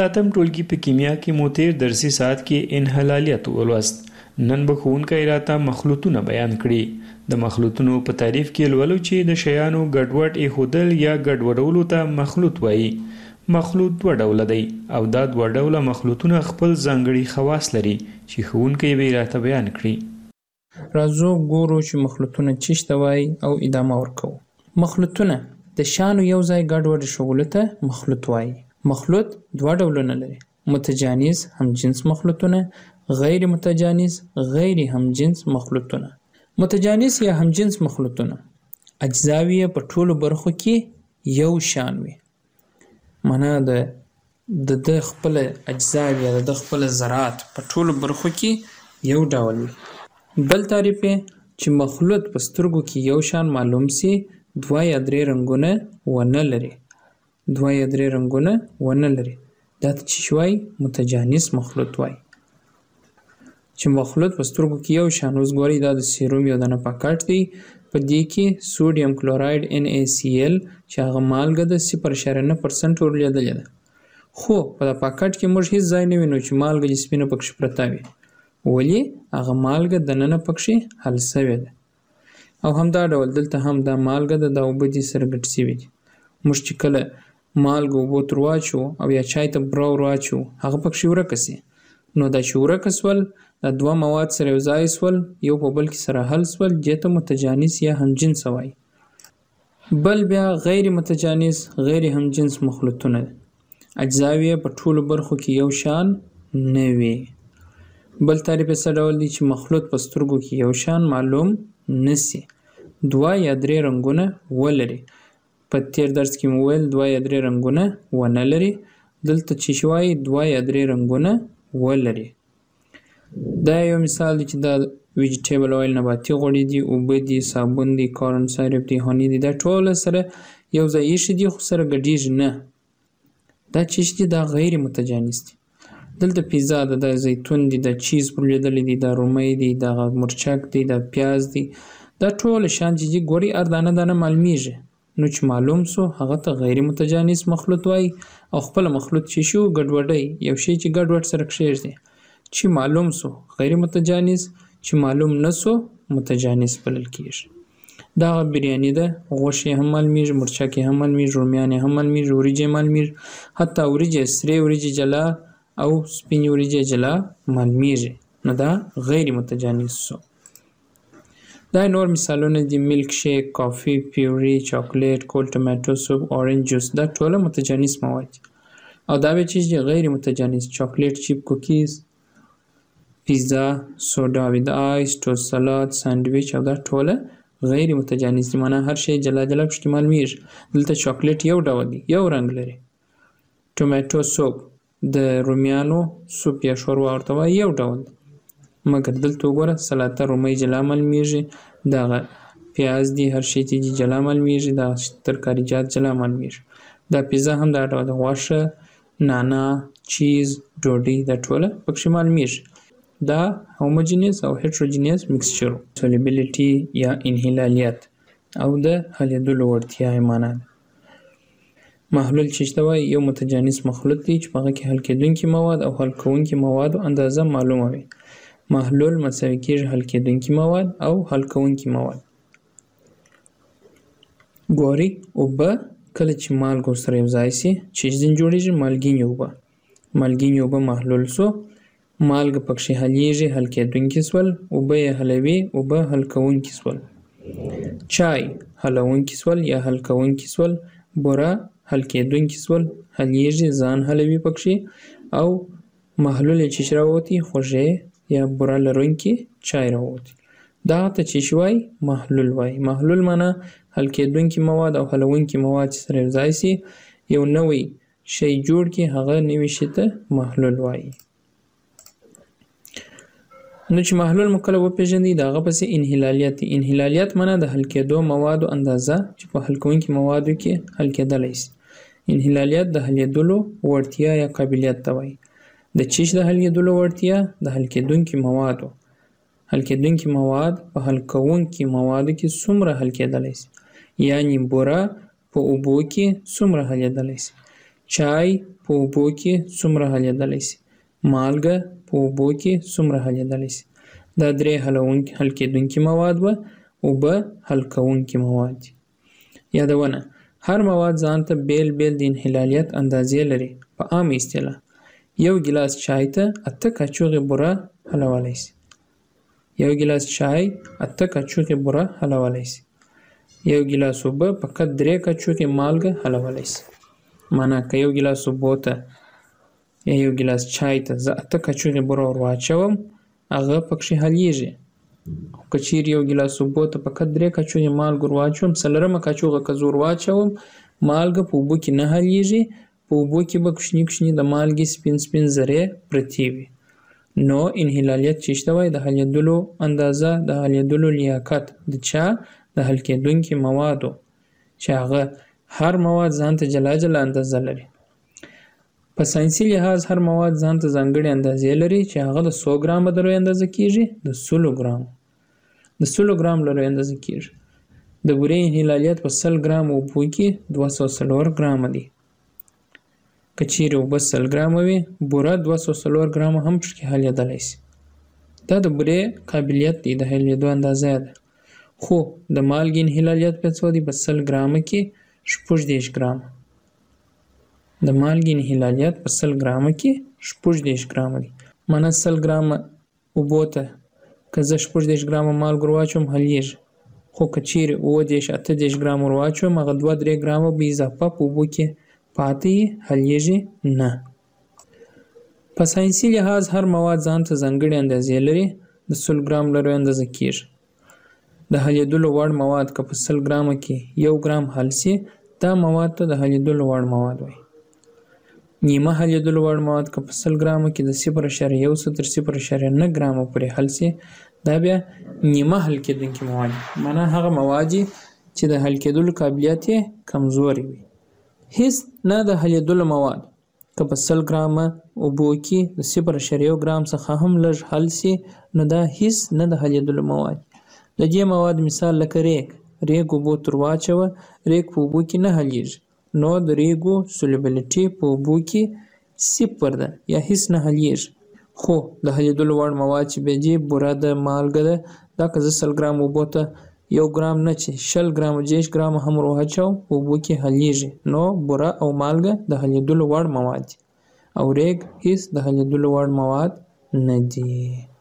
د اتم ټولګي په کیمیا کې مو تیر درسي ساعت کې انحلالیت ولوست. نن به ښوونکی راته مخلوطونه بیان کړي. د مخلوطونو په تعریف کې لولو چې د شیانو ګډوډ ایښودل یا ګډوډولو ته مخلوط وایي. مخلوط دوه ډوله دی او دا دوه ډوله مخلوطونه خپل ځانګړي خواص لري چې ښوونکی به راته بیان کړي. راځو ګورو چې مخلوطونه څه ته وایي او ادامه ورکوو. مخلوطونه د شیانو یو ځای ګډوډ ایښودلو ته مخلوط وایي. مخلوط دوه ډولونه لري: متجانس همجنس مخلوطونه، غیر متجانس غیر همجنس مخلوطونه. متجانس یا همجنس مخلوطونه اجزاوی په ټولو برخو کې یو شان وي، معنا د د خپل اجزاوی یا د خپل ذرات په ټولو برخو کې یو ډول وي. بل تعریف چې مخلوط په سترګو کې یو شان معلوم سي دوه یا درې رنګونه ونه لري دوه یا درې رنګونه ونه لري دا ته چې وایي متجانس مخلوط وایي. چې مخلوط په سترګو کې یو شان، اوس ګورئ دا د سیروم یو دانه پاکټ دی، په دې کې سوډیم کلوراید ان ای سی ال چې هغه مالګه د صفر اعشاریه نه پرسنټ ورلیدلې ده، خو په دا پاکټ کې موږ هیڅ ځای نه وینو چې مالګه چې سپینه پکښې پرته وي، ولې هغه مالګه دننه پکښې حل سوې ده. او همدا ډول دلته هم دا مالګه ده، دا اوبه دي سره ګډ سوي دي. موږ چې کله مالګه اوبو ته ورواچو او یا چای ته بوره ورواچو هغه پکښې ورکه سي، نو دا چې ورکه سول دا دوه مواد سره یو ځای سول، یو په بل کې سره حل سول، دې ته متجانس یا همجنس وایي. بل بیا غیر متجانس غیر همجنس مخلوطونه اجزاوی په ټولو برخو کې یو شان نه وي. بل تعریف یې څه ډول دی چې مخلوط په سترګو کې یو شان معلوم نسی، دوه یا درې رنګونه ولري. په تیر درس کې مو ویل دوه یا درې رنګونه ونه لري، دلته چې وایي دوه یا درې رنګونه ولري. دا یو مثال دی چې دا ویجیټیبل اویل نباتي غوړي دي، اوبه دي، صابون دي، کارن سایرپ دي، هاني دي، دا ټول سره یو ځای ایښي دي خو سره ګډیږي نه. دا چې دي دا غیر متجانس دي. دلته پیزا ده، دا زیتون دي، دا چیز پرلیدلې دي، دا رومي دي، دا مرچک دي، دا پیاز دي، دا ټول شان چې دي ګوري ار دانه دانه معلومیږي. نو چې معلوم سو هغه ته غیر متجانس مخلوط وایي. او خپل مخلوط چې شو ګډوډي یو شی چې ګډوډ سره کښېږدي، چې معلوم سو غیر متجانس، چې معلوم نسو متجانس بلل کېږي. دا بریاني ده، غوښې هم معلومیږي، مرچک هم معلومیږي، رومیان هم معلومیږي، وریجې معلومیږي، حتی وریجې سرې وریجې جلا او سپینې وریجې جلا معلومیږي، نو دا غیر متجانس سو. دا نور مثالونه دي: میلک شیک، کافي، پیوري، چاکلیټ، کول ټماټو سوپ، اورنج جوس، دا ټوله متجانس مواد دي. او دا به چې غیر متجانس چاکلیټ چیپ کوکیز، پیزا، سوډا وید آیس، ټوست سلاد، ساندویچ، او دا ټوله غیر متجانس دي، معنا هر شی جلا جلا پکښې معلومیږي. دلته چاکلیټ یو ډول دی، یو رنګ لري. ټوماټو سوپ د رومیانو سوپ یا شوروا ورته وایي، یو ډول دی. مګر دلته وګوره سلاته رومۍ جلا معلومیږي، دغه پیاز دي هر شی چې دي جلا معلومیږي، دا ترکاریجات جلا معلومیږي. دا پیزا هم دا ډول غوښه، نانا، چیز، ډوډۍ، دا ټوله پکښې معلومیږي. دا هوموجینیس او هیټروجینیس مکسچر. سولیبیلیټي یا انحلالیت او د حلیدلو وړتیا یې معنا ده. محلول چې ته وایي یو متجانس مخلوط دی چې په هغه کې حل کېدونکي مواد او حل کوونکي موادو اندازه معلومه وي. محلول مساوي کېږي حل کېدونکي مواد او حل کوونکي مواد. ګورئ اوبه کله چې مالګه سره یو ځای سي چې ځین جوړیږي مالګینې اوبه. مالګینې اوبه محلول سو، مالګه پکښې حلیږي، حل کېدونکي سول، اوبه یې حلوي، اوبه حل کوونکي سول. چای حلونکي سول یا حل کوونکي سول، بوره حل کېدونکي سول، حلیږي، ځان حلوي پکښې، او محلول یې چې راووتي خوږې یا بوره لرونکي چای راووتي. دغه ته چې وایي محلول وایي. محلول معنا حل کېدونکي مواد او حلونکي مواد چې سره یو ځای سي یو نوی شی جوړ کړي، هغه نوي شي ته محلول وایي. نو چې محلول مو کله وپېژنئ د هغه پسې انحلالیت دی. انحلالیت معنا د حل کېدو موادو اندازه چې په حل کوونکي موادو کې حل کېدلی سي. انحلالیت د حلیدلو وړتیا یا قابلیت ته وایي. د چیش د حل کېدلو وړتیا د حل کېدونکي موادو حل کېدونکي مواد په حل کوونکي موادو کې څومره حل کېدلی سي، یعنې بوره په اوبو کې څومره حلیدلی سي. چای په اوبو کې څومره حلیدلی شي، مالګه په اوبو کې څومره حلیدلی شي. دا درې حلونکي حل کېدونکي مواد وه، اوبه حل کوونکي مواد دي. یادونه: هر مواد ځان ته بیل بیل د انحلالیت اندازې لري. په عام اصطلاح یو ګیلاس چای ته اته کاچوغې بوره حلولی شي. یو ګیلاس چای اته کاچوغې بوره حلولی شي. یو ګیلاس اوبه فقط درې کاچوغې مالګه حلولی شي. معنا که یو ګیلاس اوبو ته یا یو ګیلاس چای ته زه اته کاچوغې بوره ور واچوم، هغه پکښې حلیږي. خو که چیرې یو ګیلاس اوبو ته فقط درې کاچوغې مالګه ور واچوم، څلورمه کاچوغه که زه ور واچوم، مالګه په اوبو کې نه حلیږي. په اوبو کې به کوچني کوچني د مالګې سپین سپین ذرې پرتې وي. نو انحلالیت چې شته وای، د حلیدلو اندازه، د حلیدلو لیاقت د چا؟ د حل کېدونکي موادو، چې هغه هر مواد ځان ته جلا جلا اندازه لري. په ساینسي لحاظ هر مواد ځان ته ځانګړې اندازې لري، چې هغه د څو ګرامه د روی اندازه کېږي؟ د سلو ګرامو د سلو ګرام له روی اندازه کېږي. د بورې انحلالیت په سل ګرام اوبو کې دوه سوه څلور ګرامه دی. که چیرې اوبه سل ګرامه وي، بوره دوه سوه څلور ګرامه هم پکې حلیدلی شي. دا د بورې قابلیت دی، د حلیدو اندازه ده. خو د مالګې انحلالیت په څو دی؟ په سل ګرامه کې شپږ دېرش ګرامه. د مالګې انحلالیت په سل ګرامه کې شپږ دېرش ګرامه دی. معنا سل ګرامه اوبو ته که زه شپږ دېرش ګرامه مالګه ور واچوم، حلیږي. خو که چیرې اووه دېرش اته دېرش ګرامه ور واچوم، هغه دوه درې ګرامه به اضافه په اوبو کې پاتې یي، حلیږي نه. په ساینسي لحاظ هر مواد ځان ته ځانګړې اندازې لري، د سل ګرام له روی اندازه کېږي. د حلیدلو وړ مواد که په سل ګرامه کې یو ګرام حل سي، دا مواد ته د حلیدلو وړ مواد وایي. نیمه حلیدلو وړ مواد که په سل ګرامه کې د صفر اعشاریه یو څخه تر صفر اعشاریه نه ګرامه پورې حل سي، دا بیا نیمه حل کېدونکي مواد دي. معنا هغه مواد چې د حل کېدلو قابلیت یې کمزوري وي. هیڅ نه د حلیدلو مواد که په سل ګرامه اوبو کې د صفر اعشاریه یو ګرام څخه هم لږ حل سي، نو دا هیڅ نه د حلیدلو مواد. د دې مواد مثال لکه ریګ. ریګ اوبو تر واچوه، ریګ په اوبو کې نه حلیږي، نو د ریګو سولوبیلیټي په اوبو کې صفر ده یا هیڅ نه حلیږي. خو د حلیدلو وړ مواد چې به دي، بوره ده، مالګه ده، دا که زه سل ګرام اوبو ته یو ګرام نه چې شل ګرامه دېرش ګرامه هم ور واچوم، په اوبو کې حلیږي. نو بوره او مالګه د حلیدلو وړ مواد دي، او ریګ هیڅ د حلیدلو وړ مواد نه دي.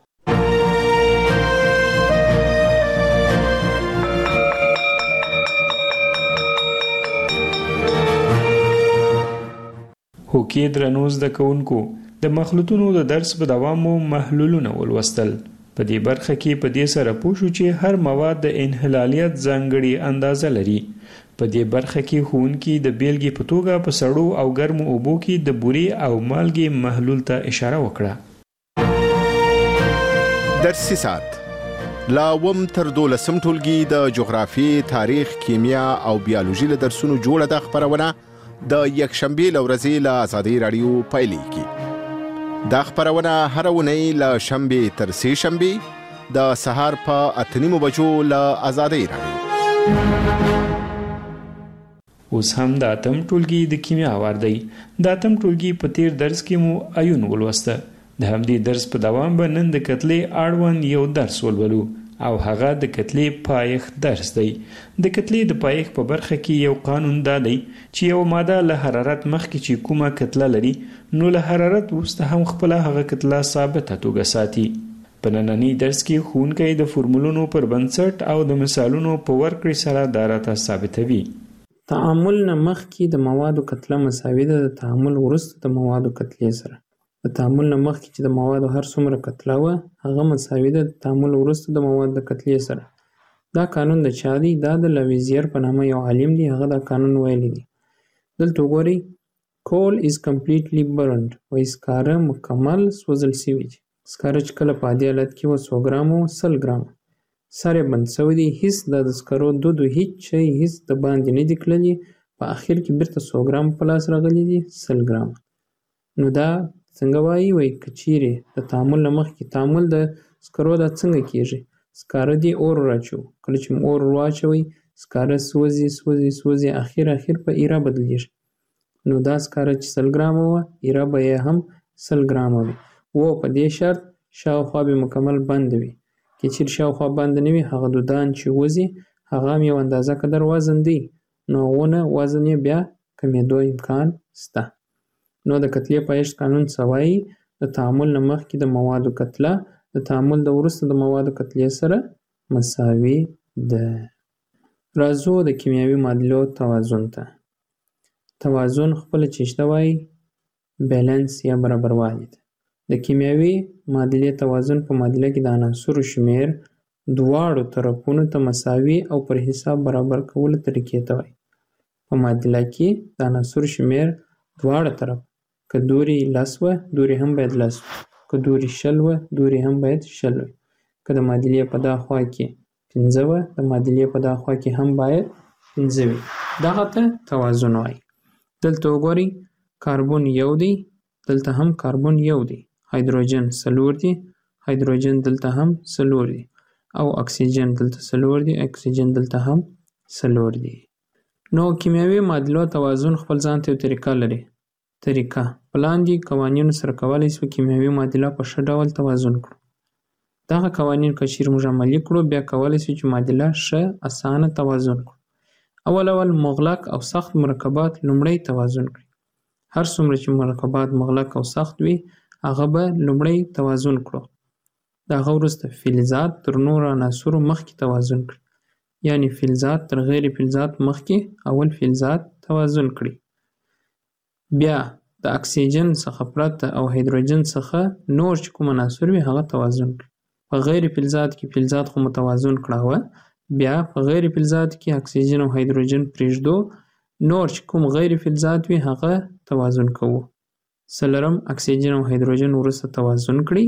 هوکې درنو زده کوونکو، د مخلوطونو د درس په دوام مو محلولونه ولوستل. په دې برخه کې په دې سره پوه شو چې هر مواد د انحلالیت ځانګړې اندازه لري. په دې برخه کې ښوونکي د بیلګې په توګه په سړو او ګرمو اوبو کې د بورې او مالګې محلول ته اشاره وکړه. درسي ساعت لا وم تر دولسم ټولګي د جغرافي، تاریخ، کیمیا او بیولوژي له درسونو جوړه ده خبرونه د یکشنبې له ورځې له ازادي راډیو پیلېږي. دا خبرونه هره اونۍ له شنبې تر سې شنبې د سهار په اته نیمو بجو له ازادي راډیو. اوس هم د اتم ټولګي د کیمیا وار دی. د اتم ټولګي په تیر درس کې مو ایون ولوسته. د همدې درس په دوام به نن د کتلې اړوند یو درس ولولو، او هغه د کتلې پایښت درس دی. د کتلې د پایښت په برخه کې یو قانون دا دی چې یو ماده له حرارت مخکې چې کومه کتله لري، نو له حرارت وروسته هم خپله هغه کتله ثابته توګه ساتي. په ننني درس کې ښوونکی د فورمولونو پر بنسټ او د مثالونو په ورکړې سره دا راته ثابتوي. تعامل نه مخکې د موادو کتله مساوي ده د تعامل وروسته د موادو کتلې سره. د تعامل نه مخکې چې د موادو هر څومره کتله وه، هغه مساوي ده د تعامل وروسته د موادو د کتلې سره. دا قانون د چا دی؟ دا د لاویزیر په نامه یو عالم دی، هغه دا قانون ویلی دی. دلته وګورئ، coal is completely burned، وایي سکاره مکمل سوځل سوي دي. سکاره چې کله په عادي حالت کې وه څو ګرامه وه؟ سل ګرامه. سر یې بند سوی دی، هیڅ دا د سکرو دود و هیڅ شی هیڅ د باندې نه دي کړلي. په اخر کې بیرته څو ګرامه په لاس راغلي دي؟ سل ګرامه. نو دا څنګه وایي؟ وایي که چیرې د تعامل نه مخکې تعامل د سکرو دا څنګه کېږي؟ سکاره دې اور راچوو، کله چې اور واچوئ سکاره سوځي سوځي سوځي، اخر اخر په ایره بدلیږي. نو دا سکاره چې سل ګرامه وه ایره به یې هم سل ګرامه وي. و په دې شرط شاوخوا به مکمل بند وي. که چیرې شاوخوا بند نه وي هغه دودان چې وځي هغه هم یو اندازه قدر وزن دی، نو هغونه وزن یې بیا کمیدو امکان سته. نو د کتلې پایښت قانون څه وایي؟ د تعامل نه مخکې د موادو کتله د تعامل د وروسته د موادو کتلې سره مساوي ده. راځو د کیمیاوي معادلو توازن ته. توازن خپله چې شته وایي بیلنس یا برابروالی ده. د کیمیاوي معادلې توازن په معادله کې د عناصرو شمیر دواړو طرفونو ته مساوي او پر حساب برابر کولو طریقې ته وایي. په معادله کې د عناصرو شمیر دواړه طرف که دوري لس وه دوري هم باید لس وي، که دوري شل وه دوري هم باید شل وي، که د معادلې په دا خوا کې پنځه وه د معادلې په دا خوا کې هم باید پنځه وي. دغه ته توازن وایي. دلته وګورئ کاربن یو دی، دلته هم کاربن یو دی، هایدروجن څلور دی، هایدروجن دلته هم څلور دی، او اکسیجن دلته څلور دی، اکسیجن دلته هم څلور دی. نو کیمیاوي معادلو توازن خپل ځان ته یو طریقه لري. طریقه په لاندې قوانینو سره کولی شو کیمیاوي معادله په ښه ډول توازن کړو. دغه قوانین که چیرې موږ عملي کړو بیا کولی شو چې معادله ښه اسانه توازن کړو. اول اول مغلق او سخت مرکبات لومړی توازن کړي. هر څومره چې مرکبات مغلق او سخت وي هغه به لومړی توازن کړو. د هغه وروسته فلزات تر نورو عناصرو مخکې توازن کړي. یعنی فلزات تر غیر فلزات مخکې اول فلزات توازن کړي. بیا د اکسیجن څخه پرته او هایدروجن څخه نور چې کوم عناصر وي هغه توازن کړي. په غیر فلزات کې فلزات خو متوازن کړه، بیا په غیر فلزات کې اکسیجن او هایدروجن پرېږدو، نور چې کوم غیر فلزات وي هغه توازن کوو. څلورم اکسیجن او هایدروجن وروسته توازن کړي.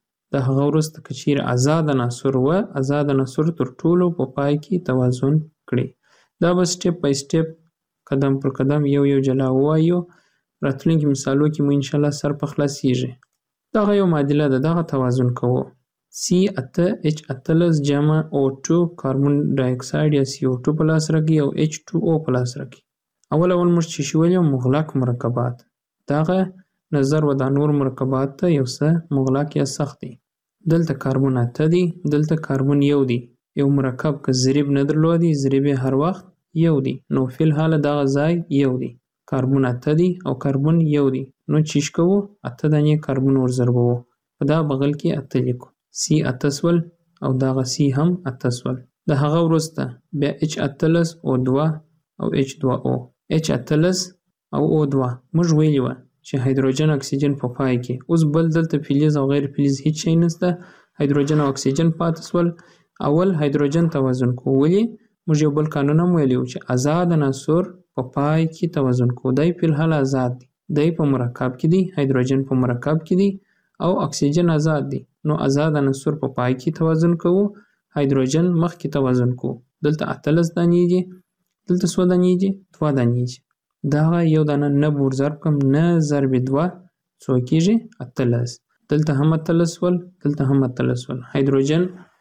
د هغه وروسته که چیرې آزاد عناصر وه آزاد عناصر تر ټولو په پای کې توازن کړي. دا به سټپ بای سټپ قدم پر قدم یو یو جلا ووایو. راتلونکي مثالو کې مو انشاءالله سر په خلاصیږي. دغه یو معادله ده، دغه توازن کوو. سی اته اچ اتلس جمع او ټو کاربن ډای اکساید یا سی او ټو په لاس راکړي او اچ ټو او په لاس راکړي. اول اول موږ چې شولي مغلق مرکبات، دغه نظر و دا نور مرکبات ته یو څه مغلق یا سخت دي. دلته کاربن اته دی، دلته کاربن یو دی. یو مرکب که ضریب نه درلودي ضریب یې هر وخت یو دی، نو فی الحال دغه ځای یو دی. کاربن اته دی او کاربن یو دی، نو چیش کوو اته دانې کاربن ور ضربوو. په دا بغل کې اته لیکو. سی اته سول او دغه سی هم اته سول. د هغه وروسته بیا اچ اتلس او دوه او اچ دوه او. اچ اتلس او او دوه موږ ویلي وه چې هایدروجن اکسیجن په پای کې. اوس بل دلته فلز او غیر فلز هیڅ شی نشته، هایدروجن او اکسیجن پاتې سول. اول هایدروجن توازن کوو. ولې؟ موږ یو بل قانون هم ویلی و چې آزاد عناصر په پای کې توازن کوو. دی فی الحال آزاد دی، دی په مرکب کې دی، هایدروجن په مرکب کې دی او اکسیجن آزاد دی. نو آزاد عناصر په پای کې توازن کوو، هایدروجن مخکې توازن کوو. دلته اتلس دانې دي، دلته څو دانې دي؟ دوه دانې دي. دغه یو دانه نه ور ضرب کړم، نه ضرب دوه څو کېږي؟ اتلس. دلته هم اتلس ول، دلته هم اتلس ول. هایدروجن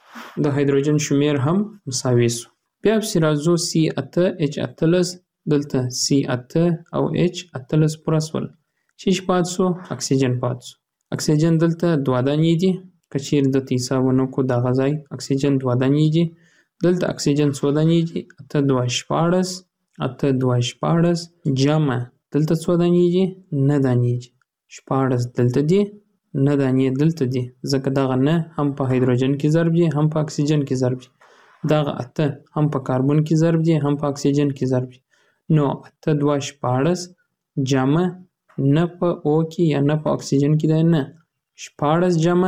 د هایدروجن شمیر هم مساوي سو. بیا پسې راځو سی اته اچ اتلس، دلته سی اته او اچ اتلس پوره سول. چې پاتې سو؟ اکسیجن پاتې سو. اکسیجن دلته دوه دانې دي، که چیرې دلته حساب ونه کړو دغه ځای اکسیجن دوه دانې دي. دلته اکسیجن څو دانې دي؟ اته دوه شپاړس، اته دوه شپاړس جمع دلته څو دانې دي؟ نه دانې دي. شپاړس دلته دي، نه دانې دلته دي، ځکه دغه نه هم په هایدروجن کې ضرب دي هم په اکسیجن کې ضرب دي. دغه اته هم په کاربن کې ضرب دي هم په اکسیجن کې ضرب دي. نو اته دوه شپاړس جمع نه په او کې یا نه په اکسیجن کې دی، نه شپاړس جمع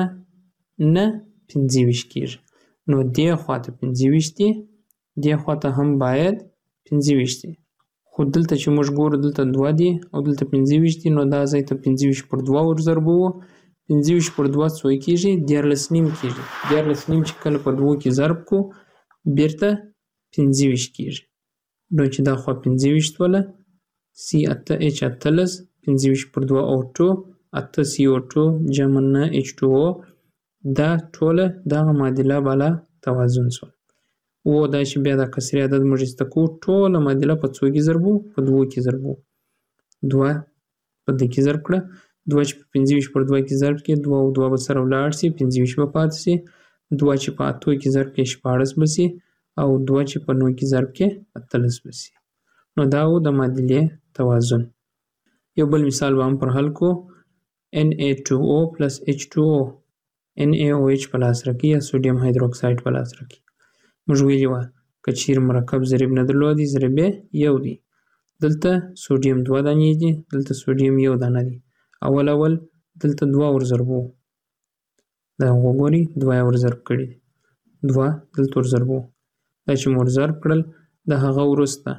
نه پنځه ویشت کېږي. نو دې خواته پنځه ویشت دي، دې خواته هم باید پنځه ویشت دي. خو دلته چې موږ ګورو دلته دوه دي او دلته پنځه ویشت دي، نو دا ځای ته پنځه ویشت پر دوه ور ضربوو. پنځه ویشت پر دوه څو کېږي؟ دیارلس نیم کېږي. دیارلس نیم چې کله په دوو کې ضرب کړو بیرته پنځه ویشت کېږي. نو چې دا خوا پنځه ویشت وله سی اته اچ اتلس پنځه ویشت پر دوه او ټو اته سی او ټو جمع نه اچ ټو او. دا ټوله دغه معادله بالا توازن سول. او دا چې بیا د کسري عدد موږ ایسته کوو ټوله معادله په څو کې ضربو؟ په دوو کې ضربو. دوه په دې کې ضرب کړه، دوه چې په پنځه ویشت پر دوه کې ضرب کې دوه او دوه به سره ولاړ شي، پنځه ویشت به پاتې شي، دوه چې په اتو کې ضرب کې شپاړس به شي او دوه چې په نو کې ضرب کې اتلس به شي. نو دا و د معادلې توازن. یو بل مثال به هم پر حل کو. ان اے ټو او پلس ایچ ټو او ان اے او ایچ په لاس راکړي یا سوډیم هایدروکساید په لاس راکړي. موږ ویلي وه که چیرې مرکب ضریب نه درلودي ضریب یې یو دی. دلته سوډیم دوه دانې دي، دلته سوډیم یو دانه دی. اول اول دلته دوه ور ضربو، دا وګورئ دوه یې ور ضرب کړي دي، دوه دلته ور ضربو. دا چې مو ور ضرب کړل د هغه وروسته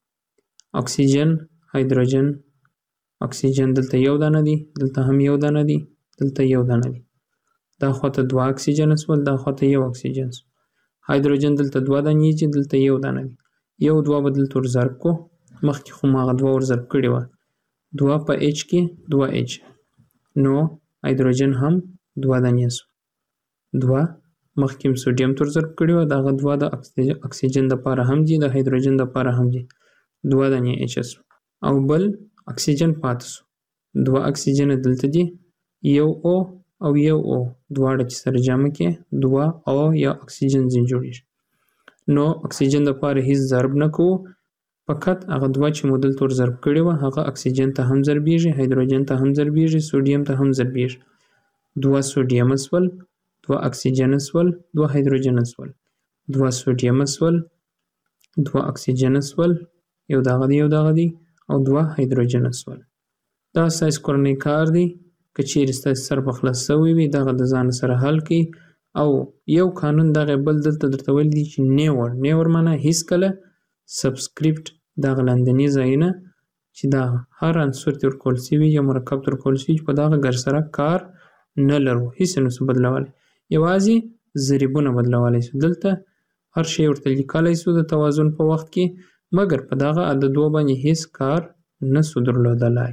اکسیجن هایدروجن اکسیجن دلته یو دانه دی، دلته هم یو دانه دی، دلته یو دانه دی. دا خواته دوه اکسیجن اسول، دا خواته یو اکسیجن سو. هایدروجن دلته دوه دانې دي، دلته یو دانه دی. یو دوه به دلته ور ضرب کو، مخکې خو ما هغه دوه ور ضرب کړې وه، دوه په ایچ کې دوه ایچ، نو هایدروجن هم دوه دانې سو. دوه مخکې هم سوډیم ته ور ضرب کړې وه، د هغه دوه د اکسیجن دپاره هم دي، د هایدروجن دپاره هم دي، دوه دانې ایچ سو. او بل اکسیجن پاتې سو، دوه اکسیجن دلته دي، یو او او یو او دواړه چې سره جمع کې دوه او یا اکسیجن ځین جوړیږي. نو اکسیجن دپاره هیڅ ضرب نه کوو، فقط هغه دوه چې مو دلته ور ضرب کړې وه هغه اکسیجن ته هم ضربیږي، هایدروجن ته هم ضربیږي، سوډیم ته هم ضربیږي. دوه سوډیم اسول، دوه اکسیجن اسول، دوه هایدروجن اسول، دوه سوډیم اسول، دوه اکسیجن اسول، یو دغه دی یو دغه دی، او دوه هایدروجن اسول. دا ستاسې کورنی کار دی. که چیرې ستاسې سر په خلاص سوی وي دغه د ځان سره حل کړئ. او یو قانون دغه بل دلته درته ویل دي چې نیور نیور معنی هیڅکله سبسکریپټ دغه لاندني ځایونه چې دا هر عنصر ته ورکول سوي یا مرکب ته ورکول سوي چې په دغه ګر سره کار نه لرو، هیڅ یې نسو بدلولی، یوازې ضریبونه بدلولی سو. دلته هر شی ورته لیکلی سو د توازن په وخت کې، مګر په دغه عددو باندې هیڅ کار نسو درلودلی.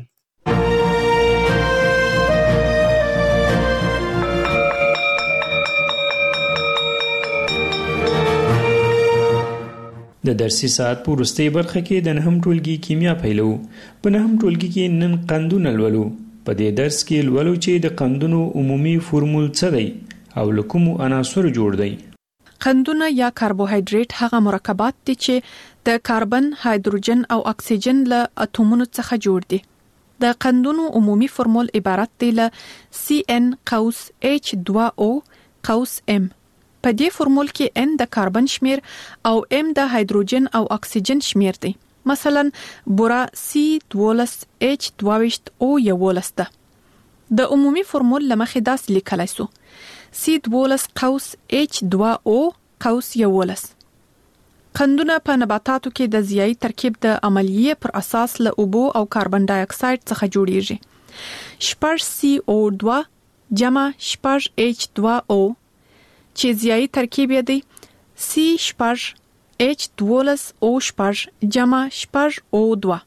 د درسي ساعت په وروستۍ برخه کې د نهم ټولګي کیمیا پیلو. په نهم ټولګي کې نن قندونه لولو. په دې درس کې لولو چې د قندونو عمومي فورمول څه دی او له کومو عناصرو جوړ دی. قندونه یا کاربوهایډریټ هغه مرکبات دي چې د کاربن، هایدروجن او اکسیجن له اتومونو څخه جوړ دي. د قندونو عمومي فورمول عبارت دی له سی ان قوس ایچ دوه او قوس ام. په دې فورمول کې ان د کاربن شمیر او ام د هایدروجن او اکسیجن شمیر دی. مثلا بورا سی دولس ایچ دوه او یولس ده. د عمومي فورمول لمخې داسې لیکلی سو سی دولس قوس ایچ دوه او قوس یولس. قندونه په نباتاتو کې د ضیایي ترکیب د عملیې پر اساس له اوبو او کاربن ډای اکساید څخه جوړیږي. شپږ سی او دوه جمع شپږ ایچ دوه او چې ضیایي ترکیب یې دی سی شپږ ایچ دولس او شپږ جمع شپږ او دوه.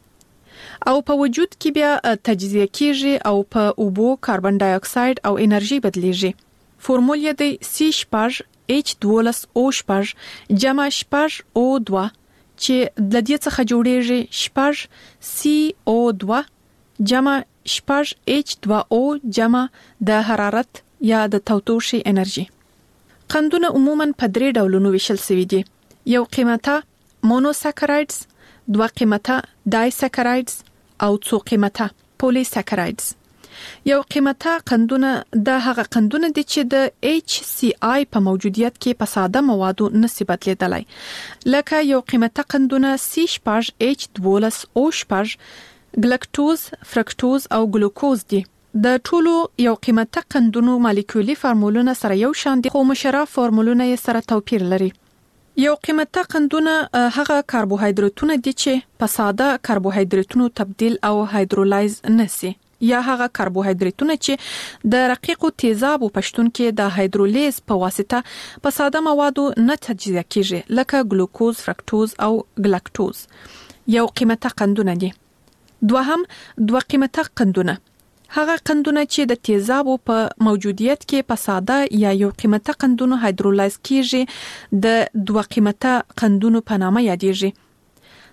او په وجود کې بیا تجزیه کیږي او په اوبو، کاربن ډای اکساید او انرژي بدلیږي. فورمول یې دی سی شپږ ایچ دولس او شپږ جمع شپږ او دوه چې د دې څخه جوړیږي شپږ سی او دوه جمع شپږ ایچ دوه او جمع د حرارت یا د تودوخې انرژي. قندونه عموماً په درې ډولونو ویشل شوي دي. یو قیمته مونوساکرایډز، دوه قیمته ډای ساکرایډز او څو قیمته پولی ساکرایډز. یو قیمته قندونه د هغه قندونه دي چې د ایچ سی آی په موجودیت کې په ساده موادو نشي بدلیدلی. لکه یو قیمته قندونه سی شپږ ایچ دولس او شپږ ګلکټوز، فرکټوز او ګلوکوز دي. د ټولو یو قیمته قندونو مالیکولي فارمولونه سره یو شان دي، خو مشره فارمولونه یې سره توپیر لري. یو قیمته قندونه هغه کاربوهایدریتونه دي چې په ساده کاربوهایدریتونو تبدیل او هایدرولایز نشي، یا هغه کاربوهایدریتونه چې د رقیقو تیزابو په شتون کې د هایدرولیز په واسطه په ساده موادو نه تجزیه کیږي، لکه ګلوکوز، فرکټوز او ګلکټوز. یو قیمته قندونه دي. دوهم دوه قیمته قندونه هغه قندونه چې د تیزابو په موجودیت کې په ساده یا یو قیمته قندونو هایدرولایز کیږي د دوه قیمته قندونو په نامه یادېږي.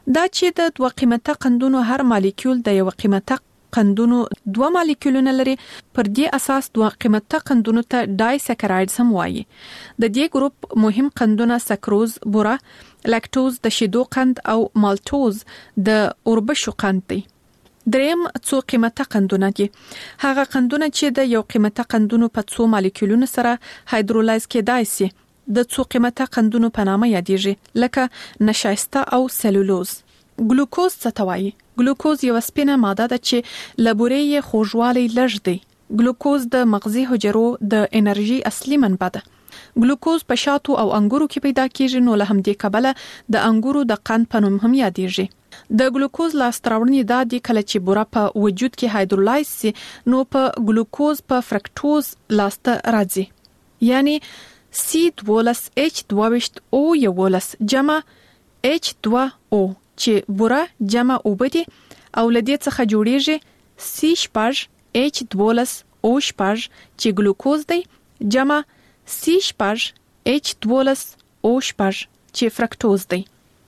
دا چې د دوه قیمته قندونو هر مالیکول د یو قیمته قندونو دوه مالیکولونه لري، پر دې اساس دوه قیمته قندونو ته ډای سکرایډز هم وایي. د دې ګروپ مهم قندونه سکروز، بوره، لاکټوز د شیدو قند او مالټوز د اوربشو قند دي. دریم څو قیمته قندونه دي. هغه قندونه چې د یو قیمته قندونو په څو مالیکولونو سره هایدرولایز کېدای شي د څو قیمته قندونو په نامه یادېږي، لکه نشایسته او سلولوز. ګلوکوز څه ته وایي؟ ګلوکوز یو سپینه ماده ده چې لبوري یې خوږوالی لږ دی. ګلوکوز د مغزي حجرو د انرژي اصلي منبع ده. ګلوکوز په شاتو او انګورو کې پیدا کیږي، نو له همدې کبله د انګورو د قند په نوم هم یادېږي. د ګلوکوز لاسته راوړنې دا دي کله چې بوره په وجود کې هایدرولایز سي، نو په ګلوکوز په فرکټوز لاسته راځي. یعنی سی دوولس اچ دوه او یولس جمع اچ دوه او چې بوره جمع اوبه دي او لدې څخه جوړیږي سی شپږ اچ دولس او شپږ چې ګلوکوز دی جمع سی شپږ اچ دولس او شپږ چې فرکټوز دی.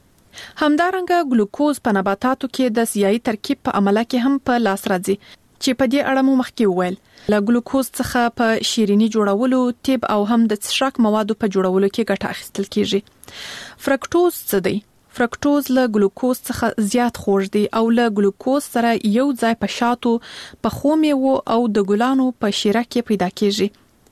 همدارنګه ګلوکوز په نباتاتو کې د سیاهي ترکیب په عمله کې هم په لاس راځي چې په دې اړه مو مخکې وویل. له ګلوکوز څخه په شیرینی جوړولو، طب او هم د څښاک موادو په جوړولو کې ګټه اخیستل کیږي. فرکټوز څه دی؟ فرکټوز له ګلوکوز څخه زیات خوږ دی او له ګلوکوز سره یو ځای په شاتو، په خو میوو او د ګلانو په شیره کې پیدا کیږي.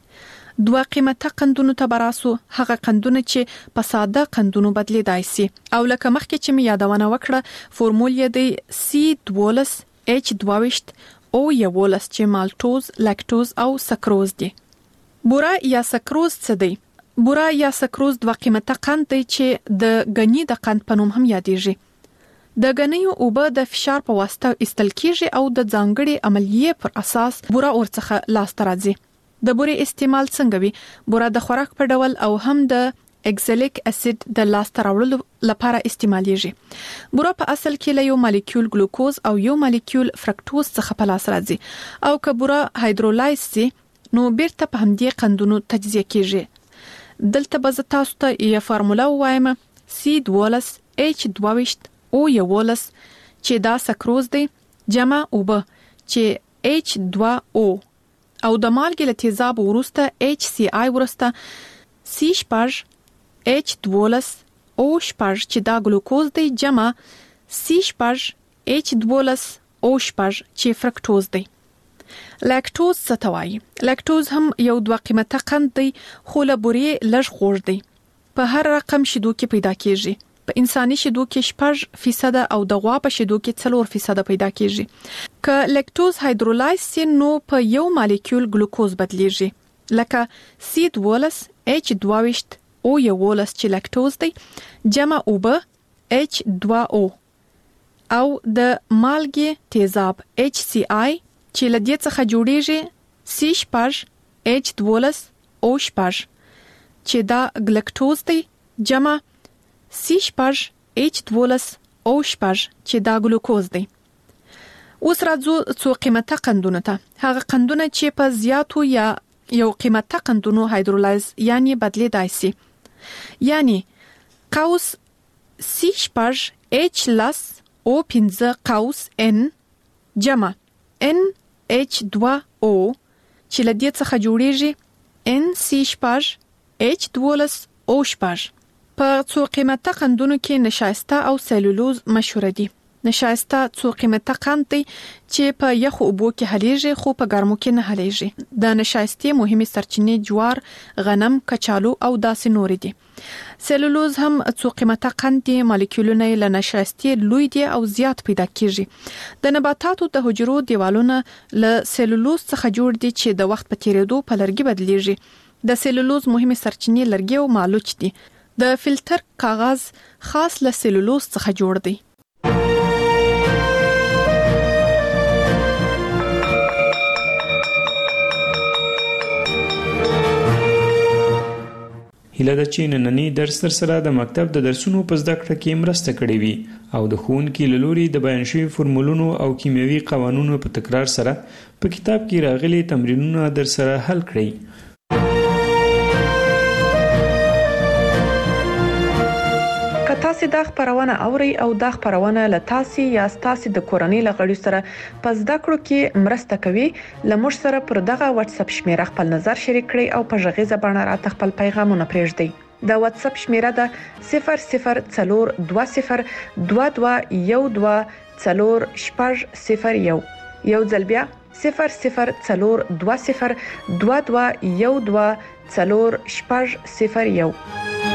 دوه قیمته قندونو ته براسو، هغه قندونه چې په ساده قندونو بدلیدای شي او لکه مخکې چې می یادونه وکړه فورمول یې دی سی دولس اچ دوه او یولس چې مالټوز، لاکټوز او سکروز دي. بوره یا سکروز څه دی؟ بوره یا سکروز دوه قیمته قند دی چې د غنی د قند په نوم هم یادېږي. د غنیو اوبه د فشار په واسطه ایستل کیږي او د ځانګړي عملیې پر اساس بوره ورڅخه لاسته راځي. د بورې استعمال څنګه وي؟ بوره د خوراک په ډول او هم د اکزالیک اسید د لاسته راوړلو لپاره استعمالیږي. بوره په اصل کې له یو مالیکول ګلوکوز او یو مالیکول فرکټوز څخه په لاس راځي او که بوره هایدرولایز سي نو بیرته په همدې قندونو تجزیه کیږي. دلته به زه تاسو ته یو فارموله وایم سی دولس اچ دوه او یولس چې دا سکروز دی جمع اوبه چې اچ دوه او او د مالګې له تیزاب وروسته اچ سی آی وروسته سی شپږ اچ دولس او شپږ چې دا ګلوکوز دی جمع سی شپږ اچ دولس او شپږ چې فرکټوز دی. لاکټوز څه ته وایي؟ لاکټوز هم یو دوه قیمته قند دی خو له بورې لږ خوږ دی. په هر رقم شیدو کې پیدا کیږي. په انساني شیدو کې شپږ فیصد او د غوا په شیدو کې څلور فیصد پیدا کیږي. که لاکټوز هایدرولایز سي نو په یو مالیکول ګلوکوز بدلیږي، لکه سی دولس اچ دوه او یولس چې لاکټوز دی جمع اوبه اچ دوه او او د مالګې تیزاب اچ سی آی چې لدې څخه جوړیږي سی شپږ اچ دولس او شپږ چې دا ګلکټوز دی جمع سی شپږ اچ دولس او شپږ چې دا ګلوکوز دی. اوس راځو څو قیمته قندونه ته. هغه قندونه چې په زیاتو یا یو قیمته قندونو هایدرولایز یعنی بدلیدای شي، یعنی قوس سی شپږ اچ لس او پنځه قوس ان جمع ان اچ دوه او چې لدې څخه جوړیږي ان سی شپږ اچ دولس او شپږ. په څو قیمته قندونو کې نشایسته او سلولوز مشهور دي. نشایسته څو قیمته قند دی چې په یخو اوبو کې حلیږي خو په ګرمو کې نه حلیږي. د نشایستې مهمه سرچینې جوار، غنم، کچالو او داسې نور دي. سلولوز هم څو قیمته قند دي، مالیکولونه له نشایستې لوی دي او زیات پیدا کیږي. د نباتاتو د حجرو دیوالونه له سلولوز څخه جوړ دي چې د وخت په تیریدو په لرګي بدلیږي. د سلولوز مهمه سرچینې لرګي او مالوچ دي. د فلټر کاغذ خاص له سلولوز څخه جوړ دی. هیله ده چې نننی درس تر سره د مکتب د درسونو په زده کړه کې مرسته کړې وي او د ښوونکي له لوري د بیان شوي فورمولونو او کیمیاوي قوانونو په تکرار سره په کتاب کې راغلي تمرینونه در سره حل کړئ. که تاسو د خبرونه اوري او د خبرونه له تاسو یا تاسو د کورنۍ لغړی سره پس د کړو کې مرسته کوي لمر سره پر دغه واتس اپ شمیره خپل نظر شریک کړئ او په ژغیزه باندې را خپل پیغامونه پرېږدئ د واتس اپ شمیره ده صفر صفر څلور دوه صفر دوه دوه یو دوه څلور شپږ صفر یو یو ځل بیا صفر صفر څلور دوه صفر دوه دوه یو دوه څلور شپږ صفر یو